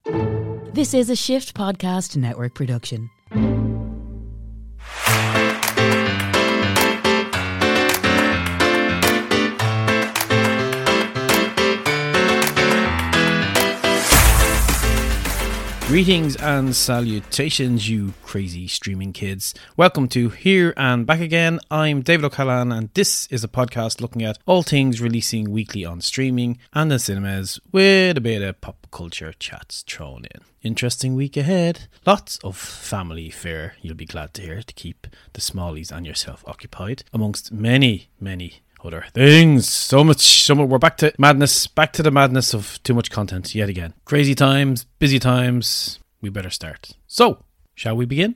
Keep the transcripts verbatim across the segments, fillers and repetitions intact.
This is a Shift Podcast Network production. Greetings and salutations, you crazy streaming kids. Welcome to Here and Back Again. I'm David O'Callaghan, and this is a podcast looking at all things releasing weekly on streaming and in cinemas with a bit of pop culture chats thrown in. Interesting week ahead. Lots of family fare, you'll be glad to hear, to keep the smallies and yourself occupied, amongst many, many other things. So much, so much. We're back to madness, back to the madness of too much content yet again. Crazy times, busy times. We better start. So, shall we begin?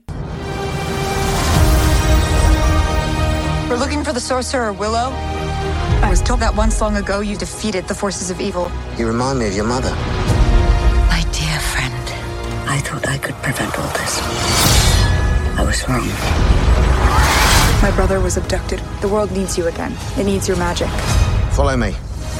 We're looking for the sorcerer Willow. I was told that once long ago you defeated the forces of evil. You remind me of your mother. My dear friend, I thought I could prevent all this. I was wrong. My brother was abducted. The world needs you again. It needs your magic. Follow me.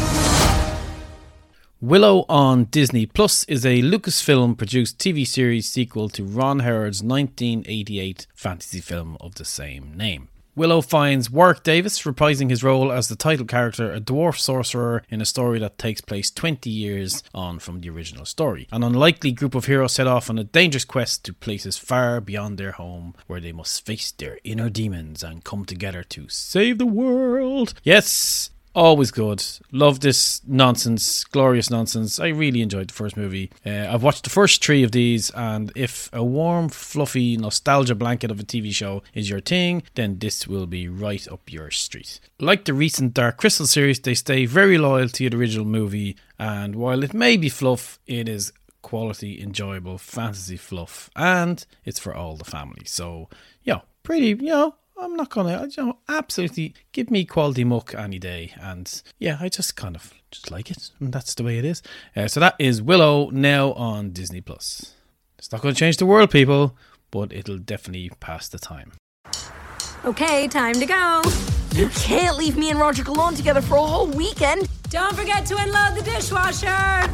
Willow on Disney Plus is a Lucasfilm produced T V series sequel to Ron Howard's nineteen eighty-eight fantasy film of the same name. Willow finds Warwick Davis reprising his role as the title character, a dwarf sorcerer in a story that takes place twenty years on from the original story. An unlikely group of heroes set off on a dangerous quest to places far beyond their home, where they must face their inner demons and come together to save the world. Yes, always good. Love this nonsense, glorious nonsense. I really enjoyed the first movie. Uh, I've watched the first three of these, and if a warm, fluffy nostalgia blanket of a T V show is your thing, then this will be right up your street. Like the recent Dark Crystal series, they stay very loyal to the original movie, and while it may be fluff, it is quality, enjoyable fantasy fluff, and it's for all the family. So, yeah, pretty, you know, I'm not gonna, you know, absolutely give me quality muck any day, and yeah, I just kind of just like it, and that's the way it is. Uh, so that is Willow now on Disney Plus. It's not going to change the world, people, but it'll definitely pass the time. Okay, time to go. You can't leave me and Roderick alone together for a whole weekend. Don't forget to unload the dishwasher.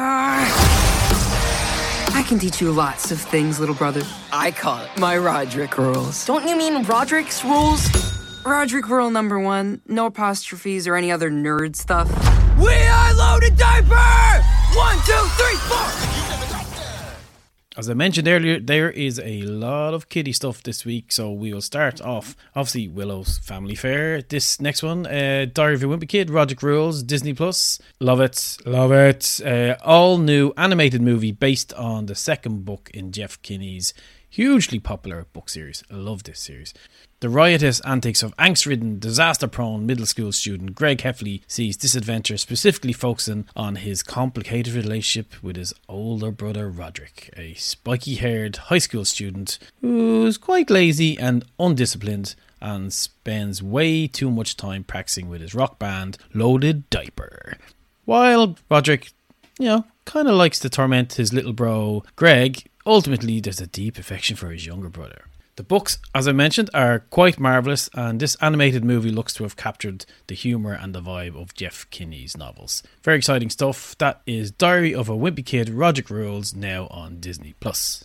I can teach you lots of things, little brother. I call it my Roderick rules. Don't you mean Roderick's rules? Roderick rule number one, no apostrophes or any other nerd stuff. We are loaded diaper! One, two, three, four! As I mentioned earlier, there is a lot of kiddie stuff this week, so we will start off, obviously, Willow's Family Fare. This next one, uh, Diary of a Wimpy Kid, Roderick Rules, Disney Plus. Love it, love it. Uh, all new animated movie based on the second book in Jeff Kinney's hugely popular book series. I love this series. The riotous antics of angst-ridden, disaster-prone middle school student Greg Heffley sees this adventure specifically focusing on his complicated relationship with his older brother Roderick, a spiky-haired high school student who's quite lazy and undisciplined and spends way too much time practicing with his rock band Loaded Diaper. While Roderick, you know, kind of likes to torment his little bro Greg, ultimately there's a deep affection for his younger brother. The books, as I mentioned, are quite marvellous, and this animated movie looks to have captured the humour and the vibe of Jeff Kinney's novels. Very exciting stuff. That is Diary of a Wimpy Kid, Roderick Rules, now on Disney Plus.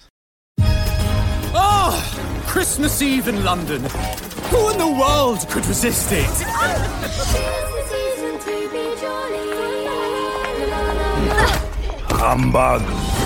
Oh, Christmas Eve in London. Who in the world could resist it? Humbug.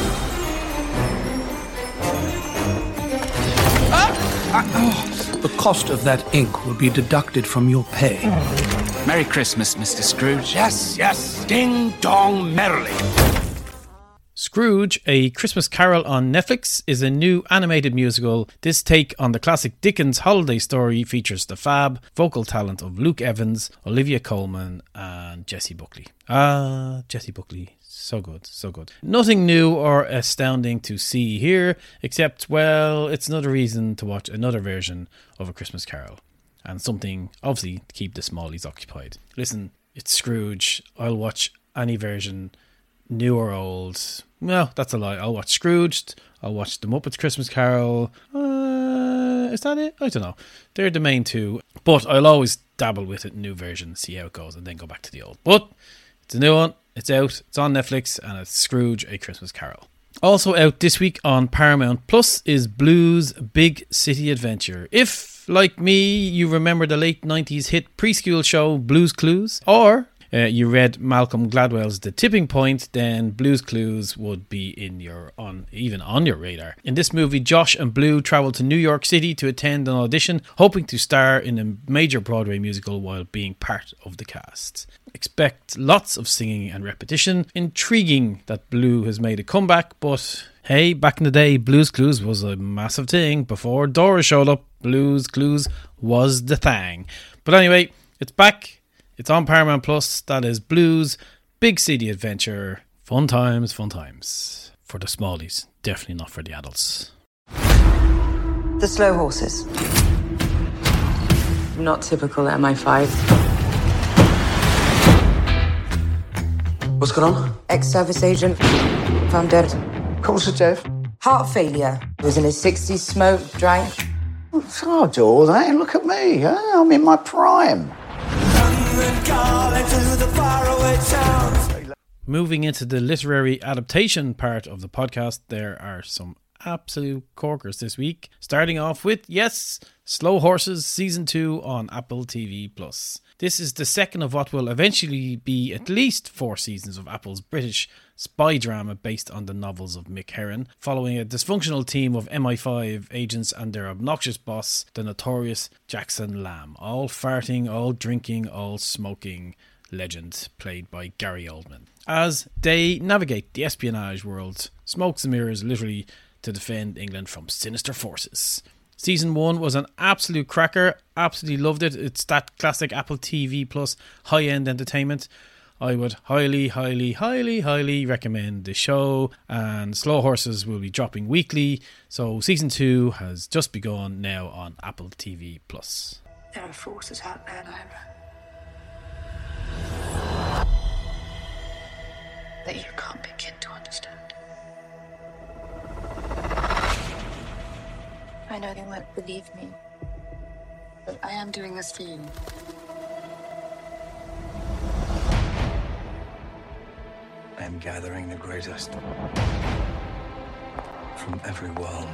Oh, the cost of that ink will be deducted from your pay. Merry Christmas, Mister Scrooge. Yes, yes, ding dong merrily. Scrooge, A Christmas Carol on Netflix, is a new animated musical. This take on the classic Dickens holiday story features the fab vocal talent of Luke Evans, Olivia Colman and Jessie Buckley. Ah, Jessie Buckley. So good, so good. Nothing new or astounding to see here, except, well, it's another reason to watch another version of A Christmas Carol. And something, obviously, to keep the smallies occupied. Listen, it's Scrooge. I'll watch any version, new or old. Well, that's a lie. I'll watch Scrooged. I'll watch The Muppets Christmas Carol. Uh, is that it? I don't know. They're the main two. But I'll always dabble with it, new version, see how it goes, and then go back to the old. But it's a new one. It's out, it's on Netflix, and it's Scrooge, A Christmas Carol. Also out this week on Paramount Plus is Blue's Big City Adventure. If, like me, you remember the late nineties hit preschool show Blue's Clues, or uh, you read Malcolm Gladwell's The Tipping Point, then Blue's Clues would be in your on even on your radar. In this movie, Josh and Blue travel to New York City to attend an audition, hoping to star in a major Broadway musical while being part of the cast. Expect lots of singing and repetition. Intriguing that Blue has made a comeback, but hey, back in the day, Blue's Clues was a massive thing. Before Dora showed up, Blue's Clues was the thing. But anyway, it's back. It's on Paramount Plus. That is Blue's Big City Adventure. Fun times, fun times. For the smallies. Definitely not for the adults. The slow horses. Not typical M I five. What's going on? Ex-service agent. Found dead. Cause of death? Heart failure. Was in his sixties, smoked, drank. I'll do all that. Look at me. Huh? I'm in my prime. Moving into the literary adaptation part of the podcast, there are some absolute corkers this week. Starting off with, yes, Slow Horses Season two on Apple T V plus. This is the second of what will eventually be at least four seasons of Apple's British spy drama based on the novels of Mick Herron, following a dysfunctional team of M I five agents and their obnoxious boss, the notorious Jackson Lamb. All farting, all drinking, all smoking legend played by Gary Oldman. As they navigate the espionage world, smokes and mirrors literally, to defend England from sinister forces. Season one was an absolute cracker. Absolutely loved it. It's that classic Apple T V plus high-end entertainment. I would highly, highly, highly, highly recommend the show. And Slow Horses will be dropping weekly. So season two has just begun now on Apple T V plus. There are forces out there, Lyra, that you can't begin to understand. I know you won't believe me, but I am doing this for you. I am gathering the greatest from every world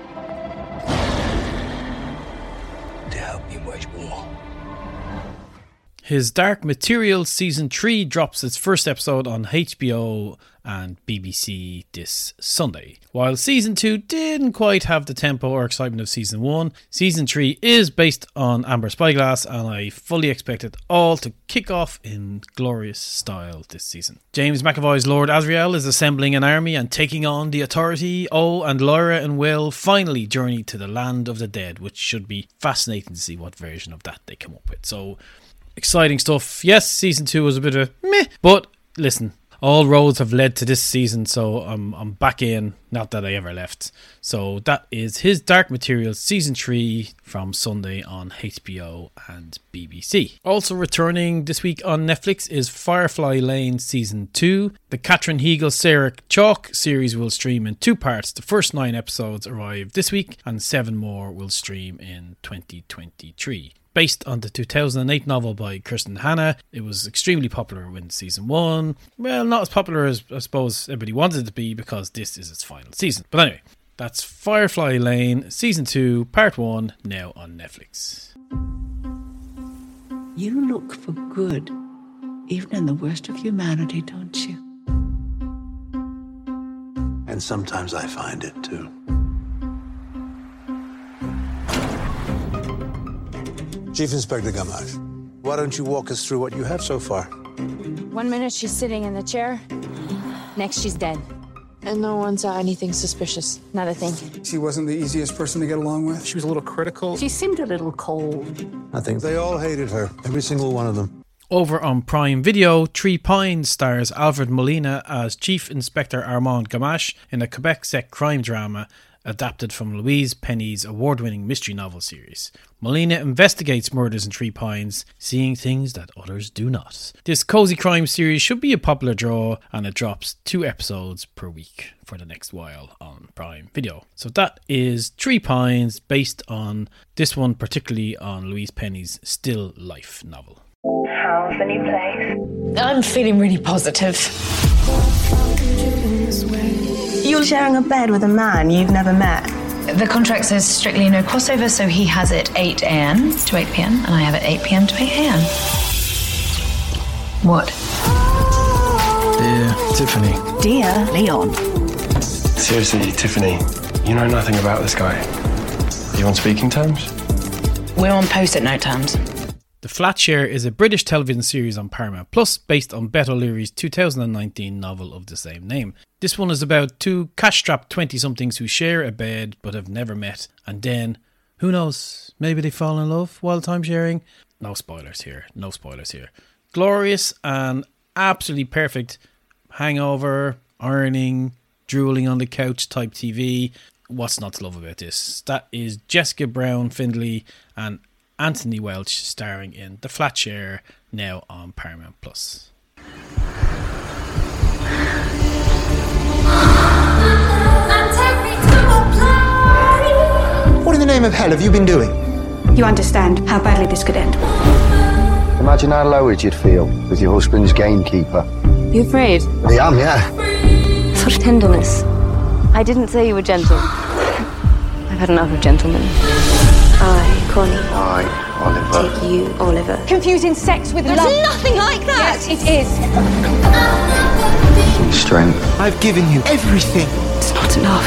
to help me wage war. His Dark Materials Season three drops its first episode on H B O and B B C this Sunday. While Season two didn't quite have the tempo or excitement of Season one, Season three is based on Amber Spyglass, and I fully expect it all to kick off in glorious style this season. James McAvoy's Lord Asriel is assembling an army and taking on the authority. Oh, and Lyra and Will finally journey to the land of the dead, which should be fascinating to see what version of that they come up with. So, exciting stuff. Yes, season two was a bit of meh, but listen, all roads have led to this season, so I'm I'm back in. Not that I ever left. So that is his Dark Materials Season three from Sunday on H B O and B B C. Also returning this week on Netflix is Firefly Lane Season two. The Katherine Heigl Sarah Chalk series will stream in two parts. The first nine episodes arrive this week, and seven more will stream in twenty twenty-three. Based on the two thousand eight novel by Kirsten Hanna, it was extremely popular when season one. Well, not as popular as I suppose everybody wanted it to be, because this is its final season. But anyway, that's Firefly Lane Season two, Part one, now on Netflix. You look for good, even in the worst of humanity, don't you? And sometimes I find it too. Chief Inspector Gamache, why don't you walk us through what you have so far? One minute she's sitting in the chair, next she's dead. And no one saw anything suspicious. Not a thing. She wasn't the easiest person to get along with. She was a little critical. She seemed a little cold. I think they all hated her, every single one of them. Over on Prime Video, Three Pines stars Alfred Molina as Chief Inspector Armand Gamache in a Quebec-set crime drama adapted from Louise Penny's award-winning mystery novel series. Molina investigates murders in Three Pines, seeing things that others do not. This cozy crime series should be a popular draw, and it drops two episodes per week for the next while on Prime Video. So that is Three Pines, based on this one particularly on Louise Penny's Still Life novel. How's the new place? I'm feeling really positive. you're sharing a bed with a man you've never met. The contract says strictly no crossover, so he has it eight a.m. to eight p.m. and I have it eight p.m. to eight a.m. What? Dear Tiffany. Dear Leon. Seriously, Tiffany, you know nothing about this guy. Are you on speaking terms? We're on post-it note terms. The Flat Share is a British television series on Paramount Plus based on Beth O'Leary's two thousand nineteen novel of the same name. This one is about two cash-strapped twenty-somethings who share a bed but have never met, and then, who knows, maybe they fall in love while time sharing. No spoilers here, no spoilers here. Glorious and absolutely perfect hangover, ironing, drooling on the couch type T V. What's not to love about this? That is Jessica Brown Findlay and Anthony Welch starring in The Flat Share, now on Paramount Plus. What in the name of hell have you been doing? You understand how badly this could end. Imagine how lowered you'd feel with your husband's gamekeeper. You afraid? I am, yeah. Such tenderness. I didn't say you were gentle. I've had enough of gentlemen. I, Connie. I, Oliver. Take you, Oliver. Confusing sex with There's love. There's nothing like that. Yes, it is. Strength. I've given you everything. It's not enough.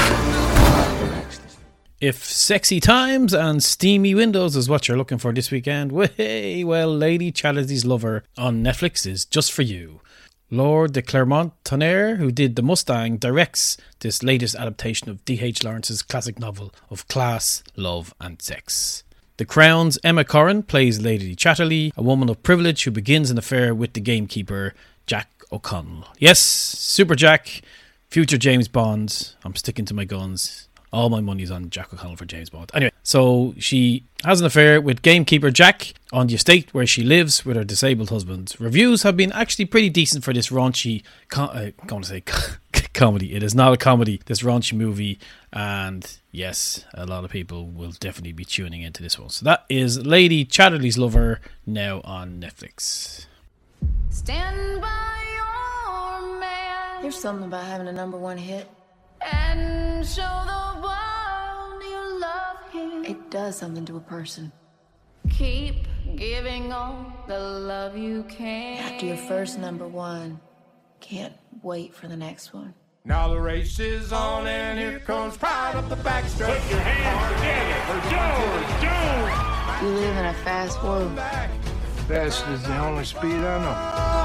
If sexy times and steamy windows is what you're looking for this weekend, way, well, Lady Chatterley's Lover on Netflix is just for you. Lord de Clermont-Tonnerre, who did The Mustang, directs this latest adaptation of D H Lawrence's classic novel of class, love and sex. The Crown's Emma Corrin plays Lady Chatterley, a woman of privilege who begins an affair with the gamekeeper, Jack O'Connell. Yes, Super Jack, future James Bond. I'm sticking to my guns. All my money's on Jack O'Connell for James Bond. Anyway, so she has an affair with gamekeeper Jack on the estate where she lives with her disabled husband. Reviews have been actually pretty decent for this raunchy, com- uh, I'm going to say comedy. It is not a comedy, this raunchy movie. And yes, a lot of people will definitely be tuning into this one. So that is Lady Chatterley's Lover, now on Netflix. Stand by your man. There's something about having a number one hit. And show the world you love him. It does something to a person. Keep giving all the love you can. After your first number one, can't wait for the next one. Now the race is on and here comes Pride up the backstretch. Put your hands together for George Jones. You live in a fast world. Fast is the only speed I know.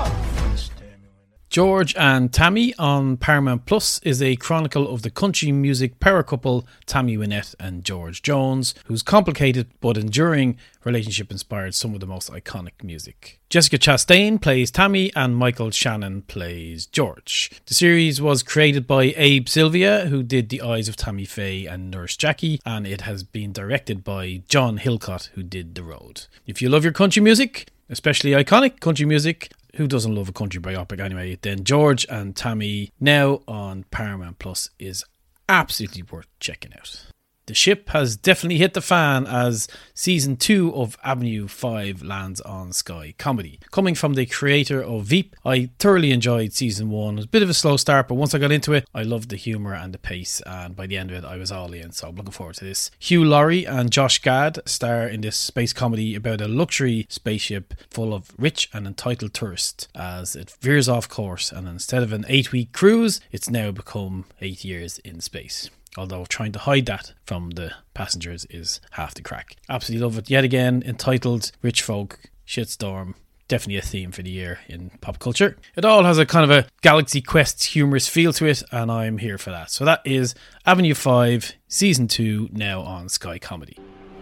George and Tammy on Paramount Plus is a chronicle of the country music power couple Tammy Wynette and George Jones, whose complicated but enduring relationship inspired some of the most iconic music. Jessica Chastain plays Tammy and Michael Shannon plays George. The series was created by Abe Sylvia, who did The Eyes of Tammy Faye and Nurse Jackie, and it has been directed by John Hillcott, who did The Road. If you love your country music, especially iconic country music, who doesn't love a country biopic anyway, then George and Tammy, now on Paramount Plus, is absolutely worth checking out. The ship has definitely hit the fan as season two of Avenue five lands on Sky Comedy. Coming from the creator of Veep, I thoroughly enjoyed season one. It was a bit of a slow start, but once I got into it, I loved the humour and the pace, and by the end of it, I was all in, so I'm looking forward to this. Hugh Laurie and Josh Gad star in this space comedy about a luxury spaceship full of rich and entitled tourists as it veers off course, and instead of an eight-week cruise, it's now become eight years in space. Although trying to hide that from the passengers is half the crack. Absolutely love it. Yet again, entitled Rich Folk Shitstorm. Definitely a theme for the year in pop culture. It all has a kind of a Galaxy Quest humorous feel to it, and I'm here for that. So that is Avenue five, Season two, now on Sky Comedy.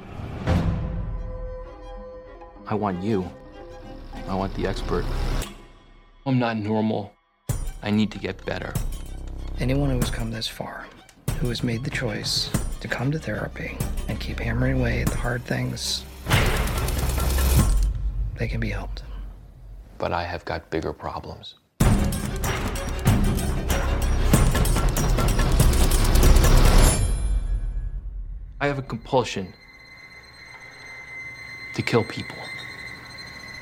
I want you. I want the expert. I'm not normal. I need to get better. Anyone who has come this far, who has made the choice to come to therapy and keep hammering away at the hard things, they can be helped. But I have got bigger problems. I have a compulsion to kill people.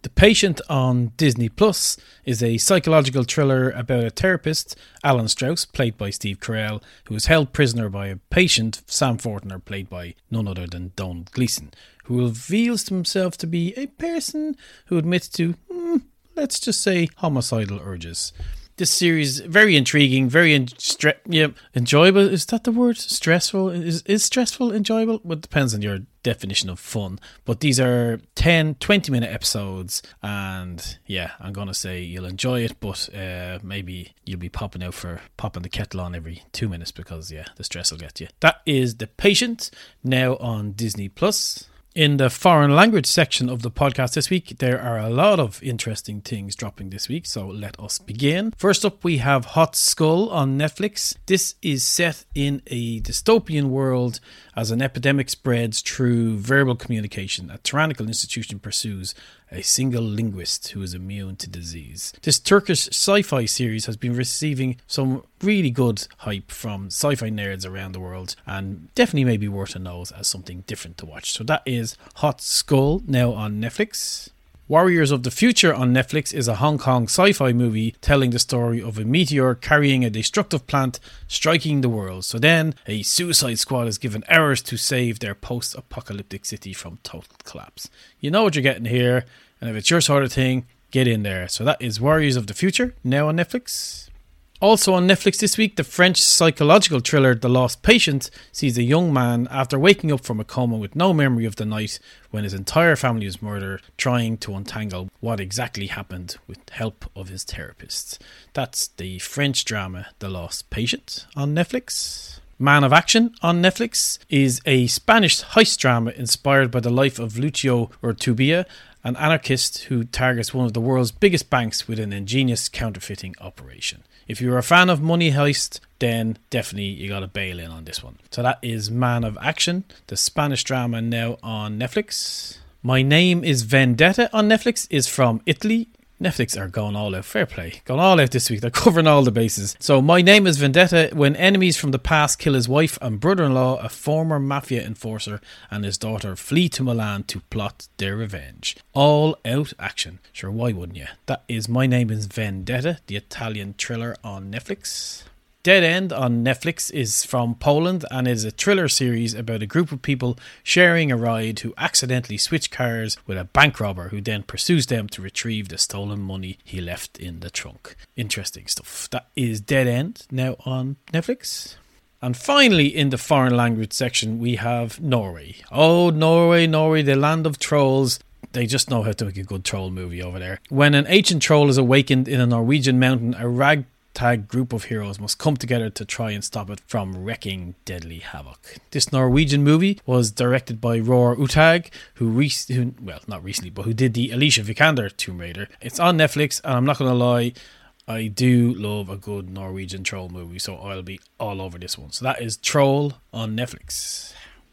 The Patient on Disney Plus is a psychological thriller about a therapist, Alan Strauss, played by Steve Carell, who is held prisoner by a patient, Sam Fortner, played by none other than Donald Gleeson, who reveals to himself to be a person who admits to, mm, let's just say, homicidal urges. This series very intriguing, very in- stre- yeah, enjoyable. Is that the word? Stressful? Is is stressful enjoyable? Well, it depends on your definition of fun. But these are ten, twenty minute episodes, and yeah, I'm gonna say you'll enjoy it, but uh, maybe you'll be popping out for popping the kettle on every two minutes because yeah, the stress will get you. That is The Patient, now on Disney Plus. In the foreign language section of the podcast this week, there are a lot of interesting things dropping this week, so let us begin. First up, we have Hot Skull on Netflix. This is set in a dystopian world as an epidemic spreads through verbal communication. A tyrannical institution pursues a single linguist who is immune to disease. This Turkish sci-fi series has been receiving some really good hype from sci-fi nerds around the world, and definitely may be worth a nose as something different to watch. So that is Hot Skull, now on Netflix. Warriors of the Future on Netflix is a Hong Kong sci-fi movie telling the story of a meteor carrying a destructive plant striking the world. So then, a suicide squad is given hours to save their post-apocalyptic city from total collapse. You know what you're getting here, and if it's your sort of thing, get in there. So that is Warriors of the Future, now on Netflix. Also on Netflix this week, the French psychological thriller The Lost Patient sees a young man, after waking up from a coma with no memory of the night when his entire family was murdered, trying to untangle what exactly happened with help of his therapist. That's the French drama The Lost Patient on Netflix. Man of Action on Netflix is a Spanish heist drama inspired by the life of Lucio Urtubia, an anarchist who targets one of the world's biggest banks with an ingenious counterfeiting operation. If you're a fan of Money Heist, then definitely you got to bail in on this one. So that is Man of Action, the Spanish drama, now on Netflix. My Name is Vendetta on Netflix is from Italy. Netflix are going all out. Fair play. Going all out this week. They're covering all the bases. So My Name is Vendetta. When enemies from the past kill his wife and brother-in-law, a former mafia enforcer and his daughter flee to Milan to plot their revenge. All out action. Sure, why wouldn't you? That is My Name is Vendetta, the Italian thriller on Netflix. Dead End on Netflix is from Poland and is a thriller series about a group of people sharing a ride who accidentally switch cars with a bank robber who then pursues them to retrieve the stolen money he left in the trunk. Interesting stuff. That is Dead End, now on Netflix. And finally, in the foreign language section, we have Norway. Oh, Norway, Norway, the land of trolls. They just know how to make a good troll movie over there. When an ancient troll is awakened in a Norwegian mountain, a rag tag group of heroes must come together to try and stop it from wreaking deadly havoc. This Norwegian movie was directed by Roar Uthaug, who, re- who well, not recently, but who did the Alicia Vikander Tomb Raider. It's on Netflix, and I'm not going to lie, I do love a good Norwegian troll movie, so I'll be all over this one. So that is Troll on Netflix.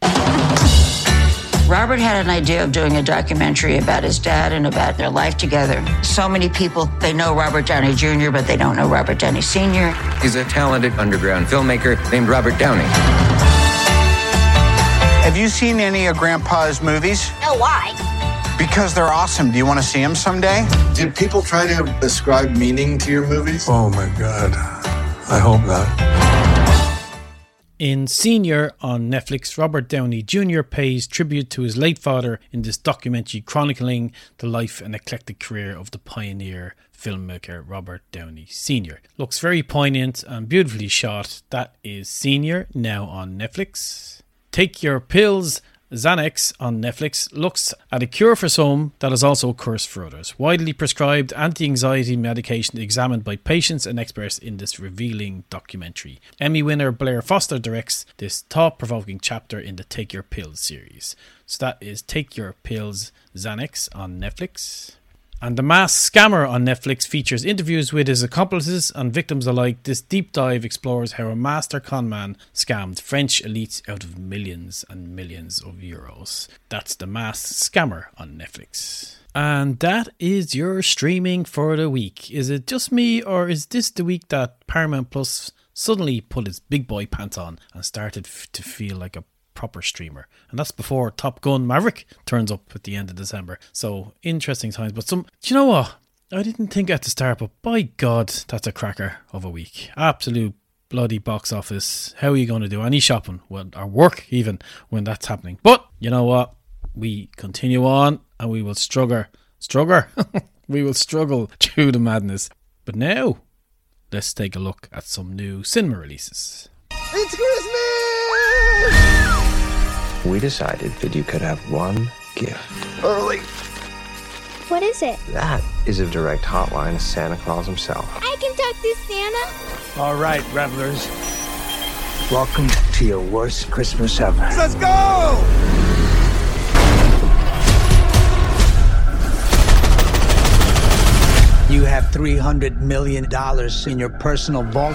Robert had an idea of doing a documentary about his dad and about their life together. So many people, they know Robert Downey Junior, but they don't know Robert Downey Senior He's a talented underground filmmaker named Robert Downey. Have you seen any of Grandpa's movies? No, why? Because they're awesome. Do you want to see them someday? Did people try to ascribe meaning to your movies? Oh my God. I hope not. In Senior on Netflix, Robert Downey Junior pays tribute to his late father in this documentary chronicling the life and eclectic career of the pioneer filmmaker Robert Downey Senior Looks very poignant and beautifully shot. That is Senior, now on Netflix. Take Your Pills, Xanax on Netflix looks at a cure for some that is also a curse for others. Widely prescribed anti-anxiety medication examined by patients and experts in this revealing documentary. Emmy winner Blair Foster directs this thought-provoking chapter in the Take Your Pills series. So that is Take Your Pills, Xanax on Netflix. And The Masked Scammer on Netflix features interviews with his accomplices and victims alike. This deep dive explores how a master conman scammed French elites out of millions and millions of euros. That's The Masked Scammer on Netflix. And that is your streaming for the week. Is it just me, or is this the week that Paramount Plus suddenly put its big boy pants on and started f- to feel like a proper streamer. And that's before Top Gun Maverick turns up at the end of December. So interesting times. But some, do you know what? I didn't think at the start, but by God, that's a cracker of a week. Absolute bloody box office. How are you going to do any shopping, well, or work even, when that's happening? But you know what? We continue on and we will struggle. Struggle? We will struggle through the madness. But now, let's take a look at some new cinema releases. It's Christmas! We decided that you could have one gift. Early. What is it? That is a direct hotline to Santa Claus himself. I can talk to Santa? All right, revelers. Welcome to your worst Christmas ever. Let's go! You have three hundred million dollars in your personal vault.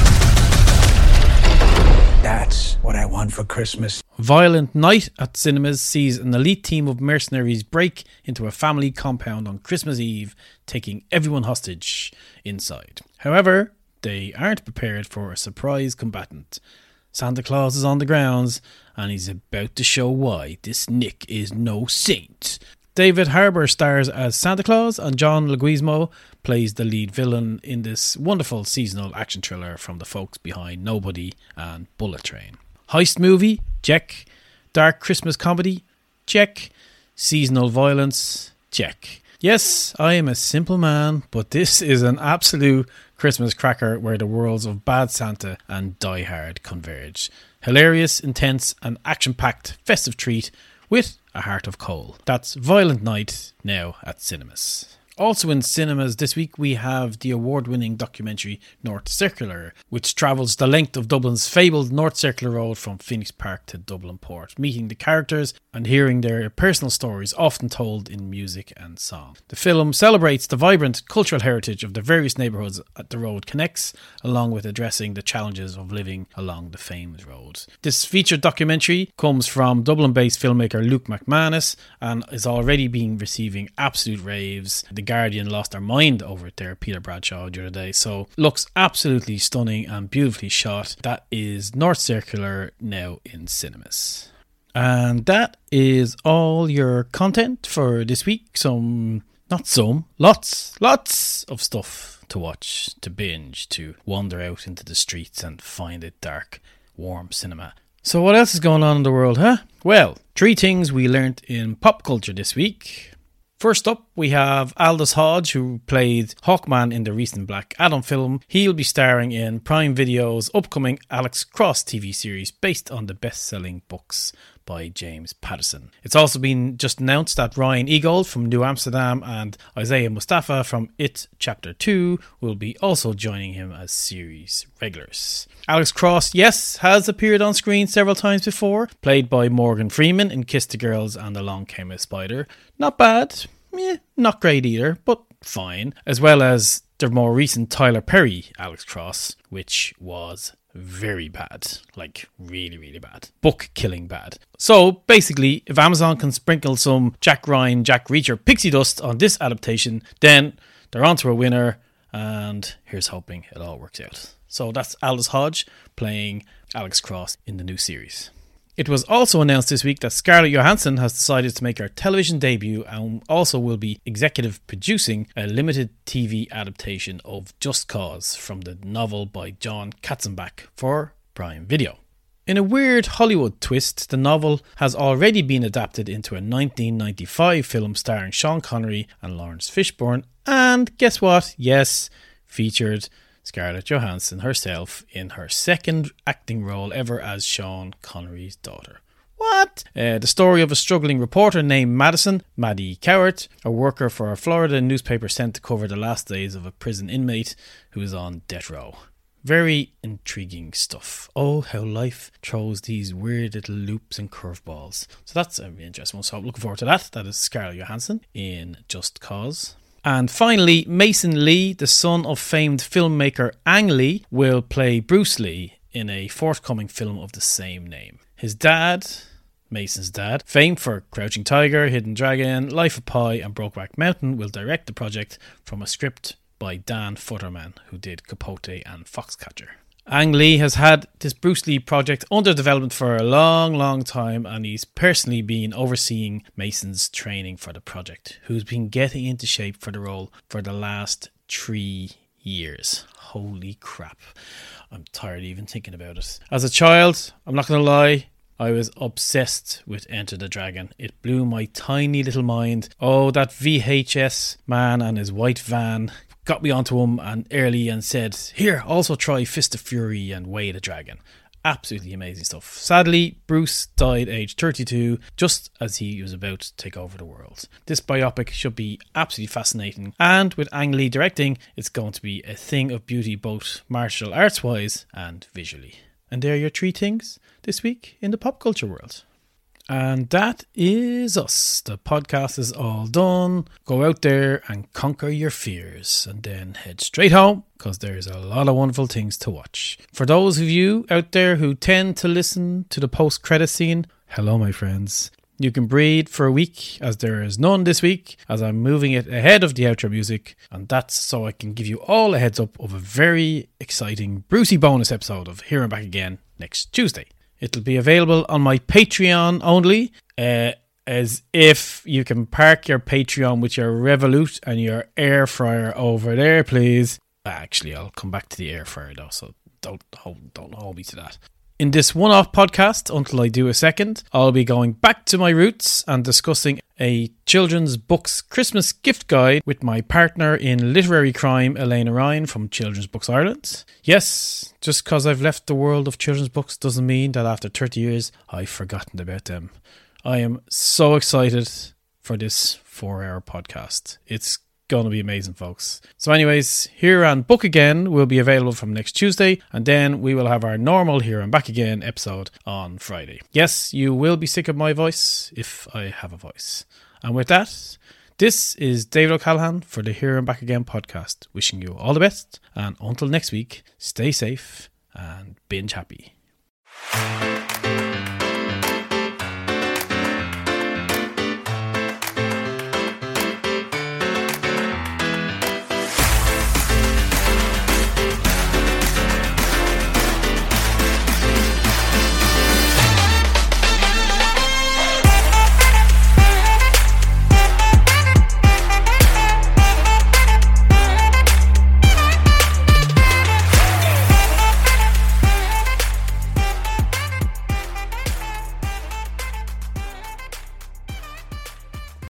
That's what I want for Christmas. Violent Night at Cinemas sees an elite team of mercenaries break into a family compound on Christmas Eve, taking everyone hostage inside. However, they aren't prepared for a surprise combatant. Santa Claus is on the grounds, and he's about to show why this Nick is no saint. David Harbour stars as Santa Claus, and John Leguizamo plays the lead villain in this wonderful seasonal action thriller from the folks behind Nobody and Bullet Train. Heist movie? Check. Dark Christmas comedy? Check. Seasonal violence? Check. Yes, I am a simple man, but this is an absolute Christmas cracker where the worlds of Bad Santa and Die Hard converge. Hilarious, intense and action-packed festive treat with a heart of coal. That's Violent Night, now at cinemas. Also in cinemas this week we have the award-winning documentary North Circular, which travels the length of Dublin's fabled North Circular Road from Phoenix Park to Dublin Port, meeting the characters and hearing their personal stories often told in music and song. The film celebrates the vibrant cultural heritage of the various neighbourhoods that the road connects, along with addressing the challenges of living along the famed road. This featured documentary comes from Dublin-based filmmaker Luke McManus and is already being receiving absolute raves. The Guardian lost their mind over it there, Peter Bradshaw, the other day. So looks absolutely stunning and beautifully shot. That is North Circular, now in cinemas. And that is all your content for this week. Some, not some, lots, lots of stuff to watch, to binge, to wander out into the streets and find a dark, warm cinema. So what else is going on in the world, huh? Well, three things we learnt in pop culture this week. First up, we have Aldous Hodge, who played Hawkman in the recent Black Adam film. He'll be starring in Prime Video's upcoming Alex Cross T V series based on the best-selling books by James Patterson. It's also been just announced that Ryan Eagle from New Amsterdam and Isaiah Mustafa from It Chapter two will be also joining him as series regulars. Alex Cross, yes, has appeared on screen several times before, played by Morgan Freeman in Kiss the Girls and Along Came a Spider. Not bad, eh, not great either, but fine. As well as the more recent Tyler Perry Alex Cross, which was very bad, like really really bad, book killing bad. So basically, if Amazon can sprinkle some Jack Ryan, Jack Reacher pixie dust on this adaptation, then they're on to a winner, and here's hoping it all works out. So that's Aldous Hodge playing Alex Cross in the new series. It was also announced this week that Scarlett Johansson has decided to make her television debut and also will be executive producing a limited T V adaptation of Just Cause from the novel by John Katzenbach for Prime Video. In a weird Hollywood twist, the novel has already been adapted into a nineteen ninety-five film starring Sean Connery and Lawrence Fishburne, and guess what? Yes, featured Scarlett Johansson herself in her second acting role ever as Sean Connery's daughter. What? Uh, the story of a struggling reporter named Madison, Maddie Cowart, a worker for a Florida newspaper sent to cover the last days of a prison inmate who is on death row. Very intriguing stuff. Oh, how life throws these weird little loops and curveballs. So that's a really interesting one. So I'm looking forward to that. That is Scarlett Johansson in Just Cause. And finally, Mason Lee, the son of famed filmmaker Ang Lee, will play Bruce Lee in a forthcoming film of the same name. His dad, Mason's dad, famed for Crouching Tiger, Hidden Dragon, Life of Pi and Brokeback Mountain, will direct the project from a script by Dan Futterman, who did Capote and Foxcatcher. Ang Lee has had this Bruce Lee project under development for a long, long time, and he's personally been overseeing Mason's training for the project, who's been getting into shape for the role for the last three years. Holy crap. I'm tired even thinking about it. As a child, I'm not going to lie, I was obsessed with Enter the Dragon. It blew my tiny little mind. Oh, that V H S man and his white van got me onto him and early and said, here, also try Fist of Fury and Way the Dragon. Absolutely amazing stuff. Sadly, Bruce died aged thirty-two, just as he was about to take over the world. This biopic should be absolutely fascinating, and with Ang Lee directing, it's going to be a thing of beauty both martial arts-wise and visually. And there are your three things this week in the pop culture world. And that is us. The podcast is all done. Go out there and conquer your fears and then head straight home because there's a lot of wonderful things to watch. For those of you out there who tend to listen to the post-credit scene, hello my friends. You can breathe for a week as there is none this week as I'm moving it ahead of the outro music, and that's so I can give you all a heads up of a very exciting Brucey bonus episode of Here and Back Again next Tuesday. It'll be available on my Patreon only, uh, as if you can park your Patreon with your Revolut and your air fryer over there, please. Actually, I'll come back to the air fryer though, so don't hold, don't hold me to that. In this one-off podcast, until I do a second, I'll be going back to my roots and discussing a children's books Christmas gift guide with my partner in literary crime, Elena Ryan from Children's Books Ireland. Yes, just because I've left the world of children's books doesn't mean that after thirty years I've forgotten about them. I am so excited for this four-hour podcast. It's going to be amazing, folks. So anyways, Here and Book Again will be available from next Tuesday, and then we will have our normal Here and Back Again episode on Friday. Yes, you will be sick of my voice if I have a voice. And with that, this is David O'Callaghan for the Here and Back Again podcast, wishing you all the best, and until next week, stay safe and binge happy.